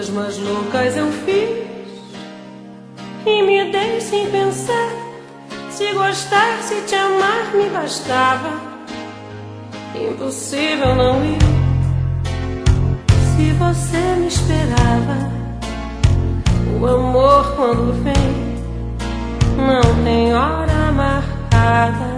coisas mais loucas eu fiz e me dei sem pensar. Se gostar, se te amar me bastava. Impossível não ir se você me esperava. O amor quando vem não tem hora marcada.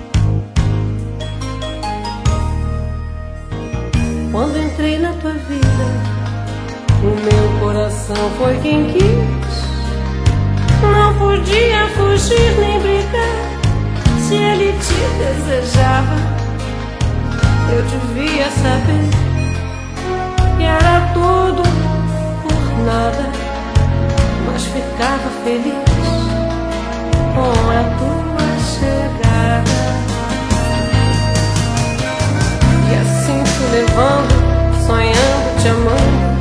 Quando entrei na tua vida, o meu coração foi quem quis. Não podia fugir nem brigar. Se ele te desejava, eu devia saber que era tudo por nada, mas ficava feliz com a tua chegada. E assim fui levando, sonhando, te amando,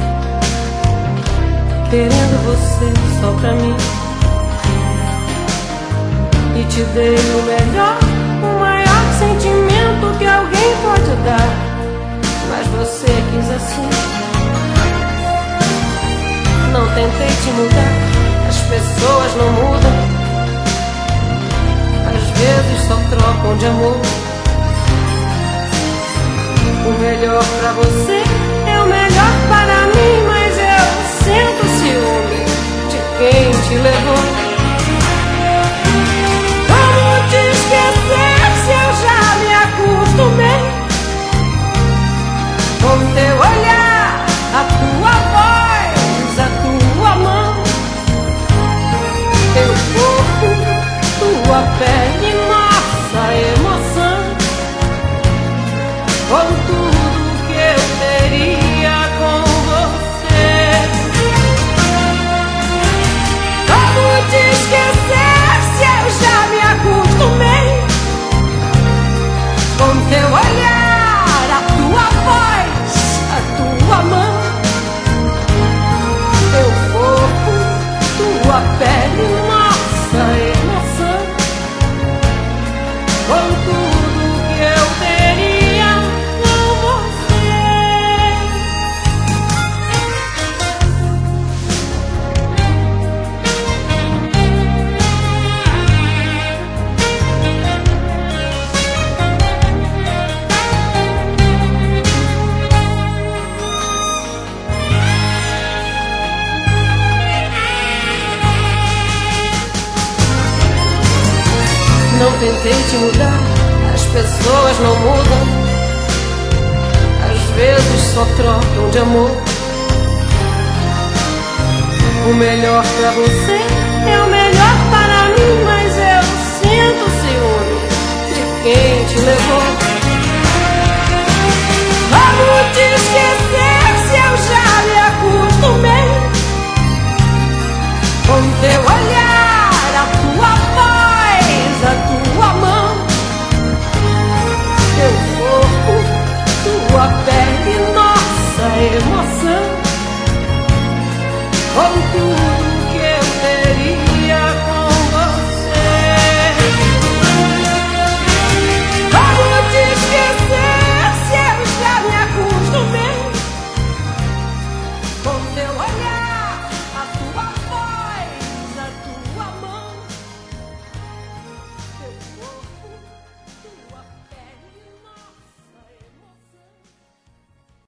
querendo você só pra mim. E te dei o melhor, o maior sentimento que alguém pode dar, mas você quis assim. Não tentei te mudar, as pessoas não mudam, às vezes só trocam de amor. O melhor pra você é o melhor para mim, mas eu sinto ciúme de quem te levou. Como te esquecer se eu já me acostumei com teu olhar, a tua voz, a tua mão, teu corpo, tua pele, nossa emoção, com tudo que eu teria com você. Como te esquecer se eu já me acostumei com teu olhar, a tua voz, a tua mão, teu corpo, tua pele, nossa emoção, com tudo que eu teria com você. Não tentei te mudar, as pessoas não mudam, às vezes só trocam de amor. O melhor pra você é o melhor para mim, mas eu sinto ciúme de quem te levou. Como te esquecer se eu já me acostumei com teu olhar, a tua voz, a tua mão, teu corpo, tua pele, nossa emoção, com tudo que eu teria com você. Como te esquecer se eu já me acostumei com teu olhar.